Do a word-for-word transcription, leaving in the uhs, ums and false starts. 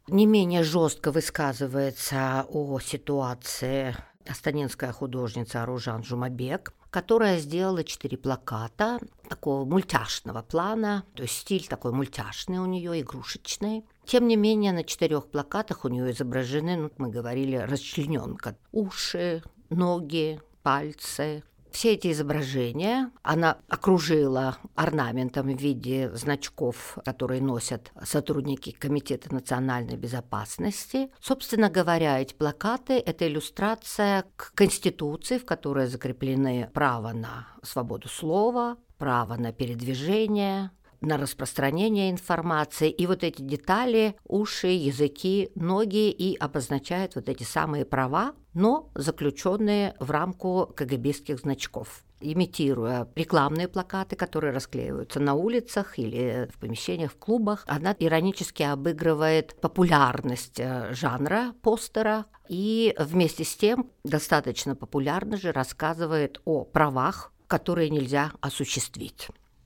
Не менее жестко высказывается о ситуации астанинская художница Аружан Жумабек, которая сделала четыре плаката такого мультяшного плана, то есть стиль такой мультяшный у нее, игрушечный. Тем не менее, на четырех плакатах у нее изображены, ну, мы говорили, расчлененка, уши, ноги, пальцы. Все эти изображения она окружила орнаментом в виде значков, которые носят сотрудники Комитета национальной безопасности. Собственно говоря, эти плакаты – это иллюстрация к Конституции, в которой закреплены право на свободу слова, право на передвижение, на распространение информации. И вот эти детали, уши, языки, ноги и обозначают вот эти самые права, но заключенные в рамку КГБистских значков, имитируя рекламные плакаты, которые расклеиваются на улицах или в помещениях, в клубах. Она иронически обыгрывает популярность жанра постера и вместе с тем достаточно популярно же рассказывает о правах, которые нельзя осуществить.